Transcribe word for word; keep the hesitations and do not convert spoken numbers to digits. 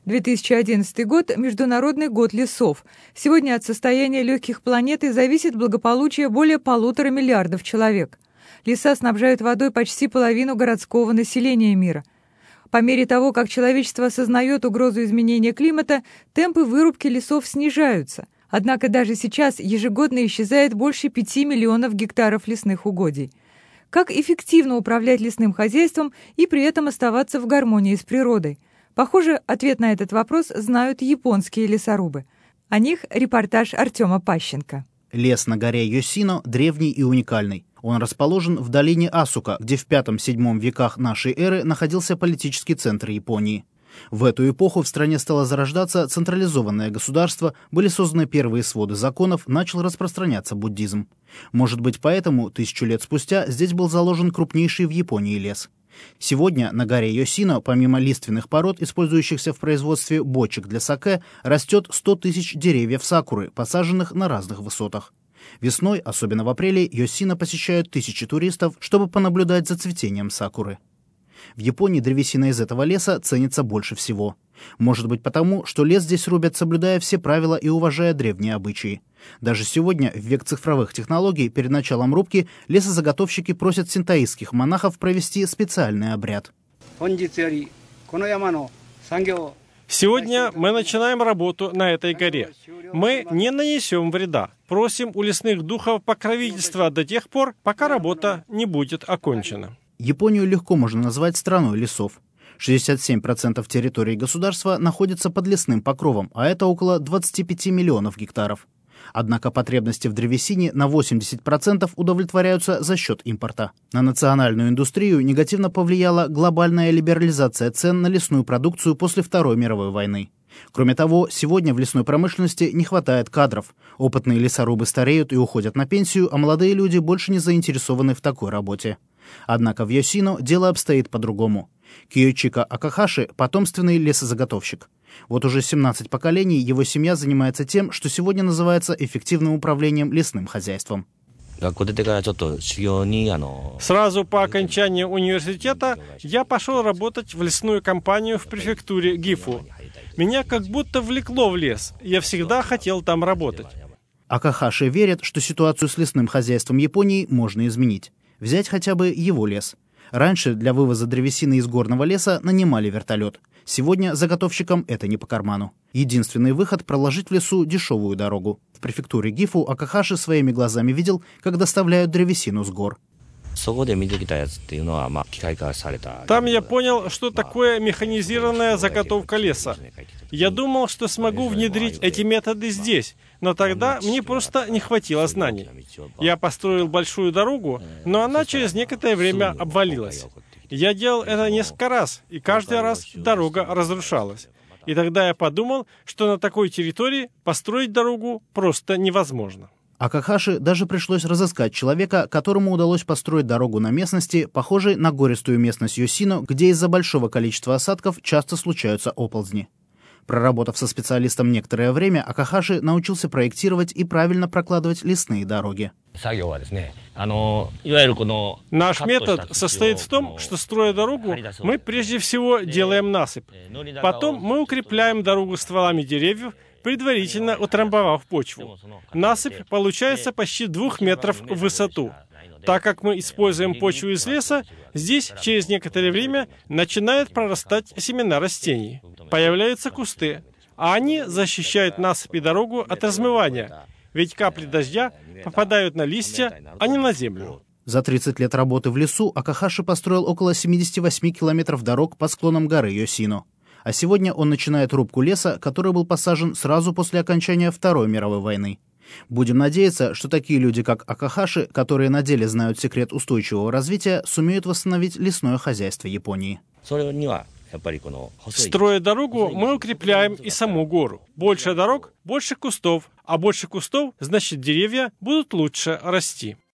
две тысячи одиннадцатый год – Международный год лесов. Сегодня от состояния легких планеты зависит благополучие более полутора миллиардов человек. Леса снабжают водой почти половину городского населения мира. По мере того, как человечество осознает угрозу изменения климата, темпы вырубки лесов снижаются. Однако даже сейчас ежегодно исчезает больше пяти миллионов гектаров лесных угодий. Как эффективно управлять лесным хозяйством и при этом оставаться в гармонии с природой? Похоже, ответ на этот вопрос знают японские лесорубы. О них репортаж Артема Пащенко. Лес на горе Йосино древний и уникальный. Он расположен в долине Асука, где в пятом-седьмом веках нашей эры находился политический центр Японии. В эту эпоху в стране стало зарождаться централизованное государство, были созданы первые своды законов, начал распространяться буддизм. Может быть, поэтому тысячу лет спустя здесь был заложен крупнейший в Японии лес. Сегодня на горе Йосино, помимо лиственных пород, использующихся в производстве бочек для сакэ, растет сто тысяч деревьев сакуры, посаженных на разных высотах. Весной, особенно в апреле, Йосино посещают тысячи туристов, чтобы понаблюдать за цветением сакуры. В Японии древесина из этого леса ценится больше всего. Может быть потому, что лес здесь рубят, соблюдая все правила и уважая древние обычаи. Даже сегодня, в век цифровых технологий, перед началом рубки лесозаготовщики просят синтоистских монахов провести специальный обряд. Сегодня мы начинаем работу на этой горе. Мы не нанесем вреда. Просим у лесных духов покровительства до тех пор, пока работа не будет окончена. Японию легко можно назвать страной лесов. шестьдесят семь процентов территории государства находится под лесным покровом, а это около двадцати пяти миллионов гектаров. Однако потребности в древесине на восемьдесят процентов удовлетворяются за счет импорта. На национальную индустрию негативно повлияла глобальная либерализация цен на лесную продукцию после Второй мировой войны. Кроме того, сегодня в лесной промышленности не хватает кадров. Опытные лесорубы стареют и уходят на пенсию, а молодые люди больше не заинтересованы в такой работе. Однако в Йосино дело обстоит по-другому. Киёчика Акахаши – потомственный лесозаготовщик. Вот уже семнадцать поколений его семья занимается тем, что сегодня называется эффективным управлением лесным хозяйством. Сразу по окончании университета я пошел работать в лесную компанию в префектуре Гифу. Меня как будто влекло в лес. Я всегда хотел там работать. Акахаши верит, что ситуацию с лесным хозяйством Японии можно изменить. Взять хотя бы его лес. Раньше для вывоза древесины из горного леса нанимали вертолет. Сегодня заготовщикам это не по карману. Единственный выход – проложить в лесу дешевую дорогу. В префектуре Гифу Акахаши своими глазами видел, как доставляют древесину с гор. Там я понял, что такое механизированная заготовка леса. Я думал, что смогу внедрить эти методы здесь, но тогда мне просто не хватило знаний. Я построил большую дорогу, но она через некоторое время обвалилась. Я делал это несколько раз, и каждый раз дорога разрушалась. И тогда я подумал, что на такой территории построить дорогу просто невозможно. Акахаши даже пришлось разыскать человека, которому удалось построить дорогу на местности, похожей на гористую местность Йосино, где из-за большого количества осадков часто случаются оползни. Проработав со специалистом некоторое время, Акахаши научился проектировать и правильно прокладывать лесные дороги. Наш метод состоит в том, что, строя дорогу, мы прежде всего делаем насыпь. Потом мы укрепляем дорогу стволами деревьев, предварительно утрамбовав почву. Насыпь получается почти двух метров в высоту. Так как мы используем почву из леса, здесь через некоторое время начинают прорастать семена растений. Появляются кусты, а они защищают насыпь и дорогу от размывания, ведь капли дождя попадают на листья, а не на землю. За тридцать лет работы в лесу Акахаши построил около семидесяти восьми километров дорог по склонам горы Йосино. А сегодня он начинает рубку леса, который был посажен сразу после окончания Второй мировой войны. Будем надеяться, что такие люди, как Акахаши, которые на деле знают секрет устойчивого развития, сумеют восстановить лесное хозяйство Японии. Строя дорогу, мы укрепляем и саму гору. Больше дорог – больше кустов, а больше кустов – значит, деревья будут лучше расти.